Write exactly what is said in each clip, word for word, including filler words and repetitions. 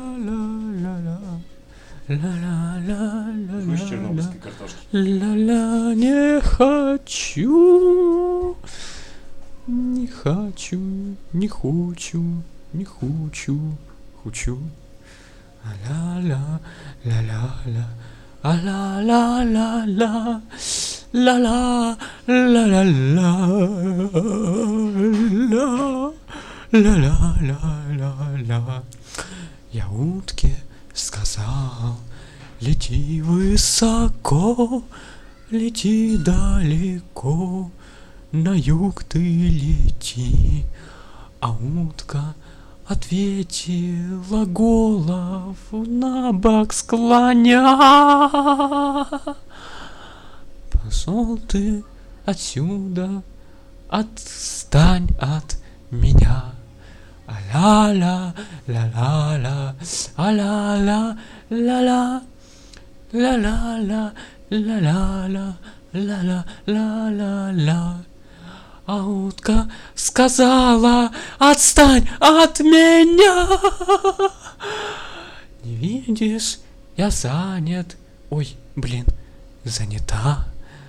Ла-ла-ла-ла-ла-ла-ла-ла-ла-ла-ла-ла-ла. Хочешь чернобыльской картошки? Ла-ла, не хочу, не хочу, не хочу, не хочу, хочу. Ла-ла, ла-ла-ла, а-ла-ла-ла-ла, ла-ла, ла-ла-ла, ла-ла-ла-ла-ла. Я утке сказал: лети высоко, лети далеко, на юг ты лети. А утка ответила, голову на бок склоня: пошел ты отсюда, отстань от меня. А-ла-ла, ла-ла-ла, а-ла-ла, ла-ла, ла-ла-ла, ла-ла-ла, ла-ла-ла-ла-ла. А утка сказала: отстань от меня. Не видишь, я занят. Ой, блин, занята.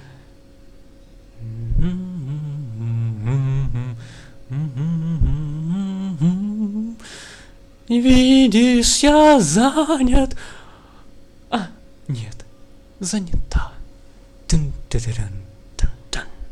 Не видишь, я занят. А, нет, занята. Тын-тын-тын.